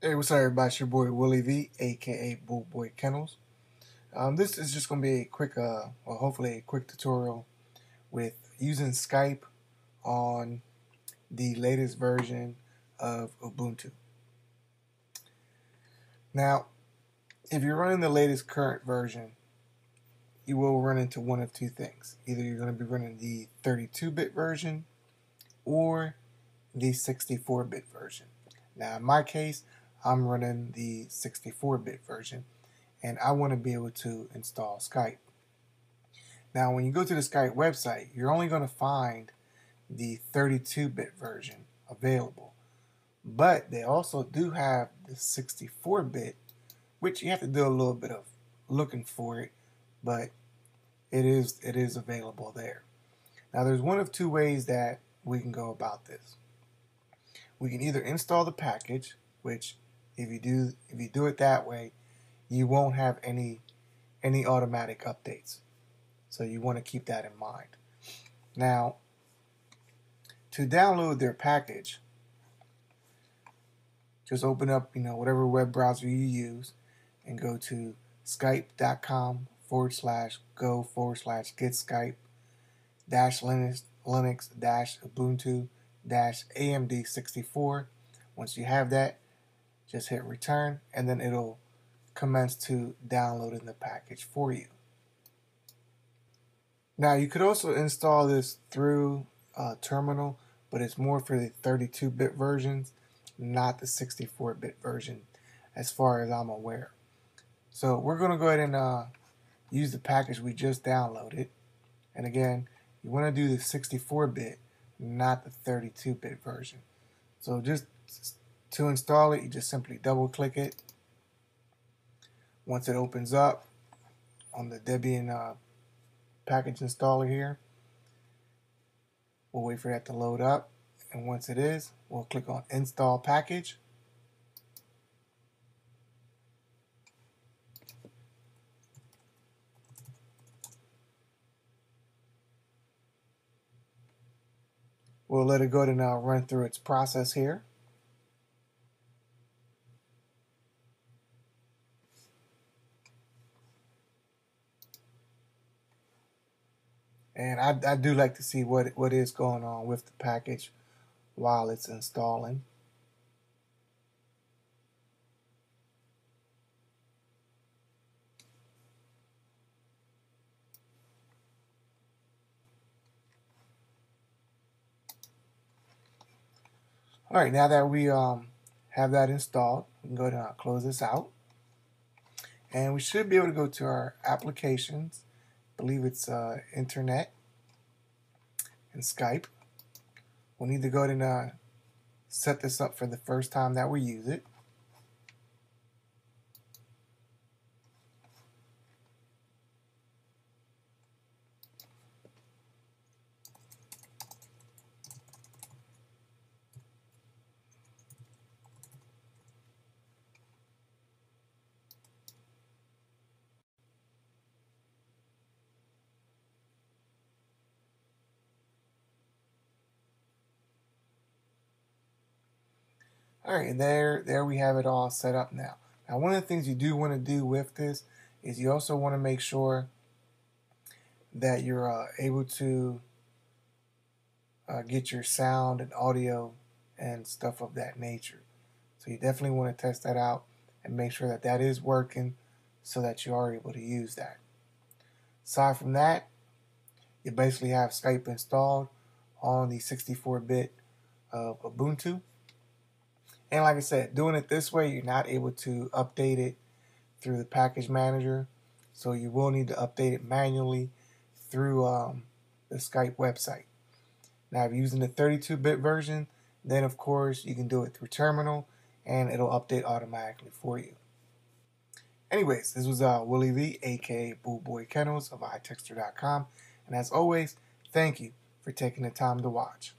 Hey, what's up, everybody? It's your boy Willie V, aka Bull Boy Kennels. This is just going to be a quick, hopefully a quick tutorial with using Skype on the latest version of Ubuntu. Now, if you're running the latest current version, you will run into one of two things. Either you're going to be running the 32-bit version or the 64-bit version. Now, in my case, I'm running the 64-bit version, and I want to be able to install Skype. Now, when you go to the Skype website, you're only going to find the 32-bit version available. But they also do have the 64-bit, which you have to do a little bit of looking for it, but it is available there. Now, there's one of two ways that we can go about this. We can either install the package, which if you do it that way, you won't have any automatic updates. So you want to keep that in mind. Now, to download their package, just open up, whatever web browser you use and go to skype.com/go/get Skype -Linux -Ubuntu-AMD64. Once you have that, just hit return, and then it'll commence to downloading the package for you. Now, you could also install this through terminal, but it's more for the 32-bit versions, not the 64-bit version, as far as I'm aware. So we're going to go ahead and use the package we just downloaded. And again, you want to do the 64-bit, not the 32-bit version. So just to install it, you just simply double-click it. Once it opens up on the Debian package installer here, we'll wait for that to load up, and once it is, we'll click on Install Package. We'll let it go to now run through its process here. And I do like to see what is going on with the package while it's installing. All right, now that we have that installed, we can go ahead and close this out. And we should be able to go to our applications. I believe it's Internet and Skype. We'll need to go ahead and set this up for the first time that we use it. All right, and there we have it all set up now. Now, one of the things you do want to do with this is you also want to make sure that you're able to get your sound and audio and stuff of that nature. So you definitely want to test that out and make sure that that is working so that you are able to use that. Aside from that, you basically have Skype installed on the 64-bit of Ubuntu. And like I said, doing it this way, you're not able to update it through the package manager. So you will need to update it manually through the Skype website. Now, if you're using the 32-bit version, then of course you can do it through terminal and it'll update automatically for you. Anyways, this was Willie V, aka Bull Boy Kennels of iTexter.com. And as always, thank you for taking the time to watch.